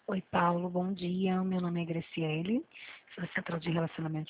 Oi, Paulo, bom dia. Meu nome é Graciele, sou da Central de Relacionamento